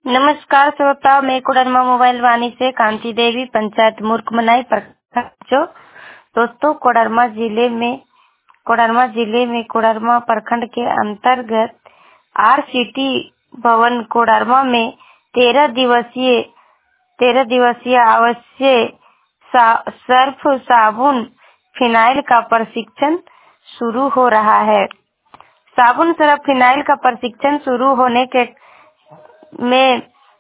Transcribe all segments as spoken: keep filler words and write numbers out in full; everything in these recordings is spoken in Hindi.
नमस्कार श्रोता, मैं कोडरमा मोबाइल वाणी से कांति देवी, पंचायत मूर्खमनाई प्रखंड। जो दोस्तों कोडरमा जिले में कोडरमा जिले में कोडरमा प्रखंड के अंतर्गत आर सिटी भवन कोडरमा में तेरह दिवसीय तेरह दिवसीय आवश्यक सा, सर्फ साबुन फिनाइल का प्रशिक्षण शुरू हो रहा है। साबुन सर्फ फिनाइल का प्रशिक्षण शुरू होने के में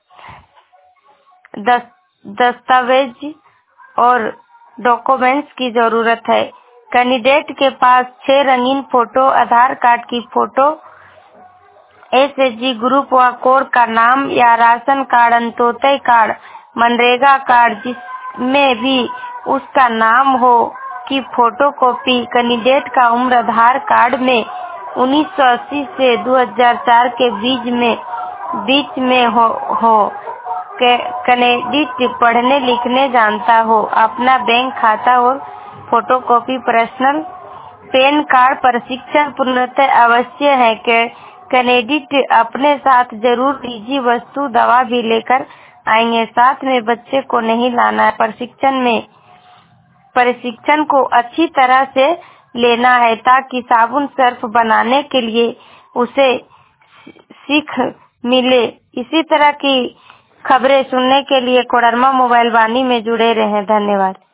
दस, दस्तावेज और डॉक्यूमेंट्स की जरूरत है। कैंडिडेट के पास छह रंगीन फोटो, आधार कार्ड की फोटो, एसएचजी ग्रुप व कोड का नाम या ration card, Antyodaya card, MNREGA card जिसमें भी उसका नाम हो की फोटोकॉपी। कैंडिडेट का उम्र आधार कार्ड में उन्नीस सौ अस्सी से दो हज़ार चार के बीच में बीच में हो, हो। कैंडिडेट पढ़ने लिखने जानता हो, अपना बैंक खाता और फोटोकॉपी, पर्सनल पैन कार्ड। प्रशिक्षण पूर्णतः अवश्य है कि कैंडिडेट अपने साथ जरूर निजी वस्तु दवा भी लेकर आएंगे। साथ में बच्चे को नहीं लाना है। प्रशिक्षण में प्रशिक्षण को अच्छी तरह से लेना है ताकि साबुन सर्फ बनाने के लिए उसे सीख मिले। इसी तरह की खबरें सुनने के लिए कोडरमा मोबाइल वाणी में जुड़े रहें। धन्यवाद।